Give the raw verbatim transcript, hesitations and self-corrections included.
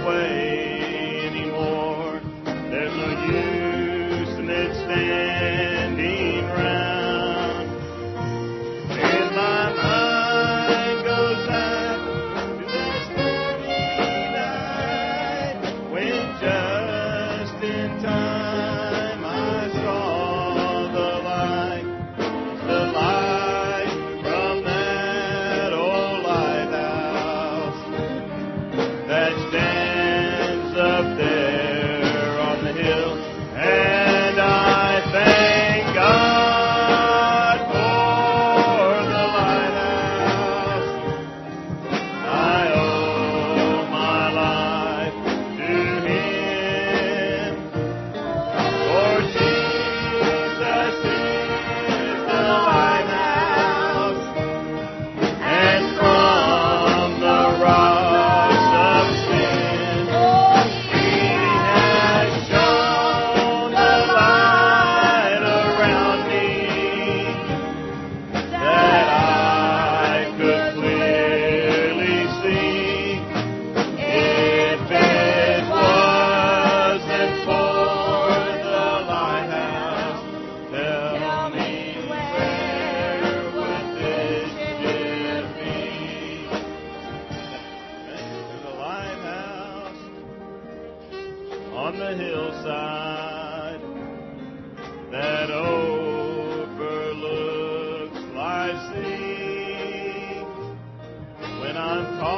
way anymore. There's no use in it standing round. And my mind goes back to that stormy night when just in time I saw the light, the light from that old lighthouse that stands up there on the hill. And I thank God for the lighthouse. I owe my life to Him, for Jesus is the lighthouse, and from the rocks of sin He has shone the light around me, that I could clearly see. If it wasn't for the lighthouse, tell me where would this ship be? There's a lighthouse on the hillside that overlooks life's sea. When I'm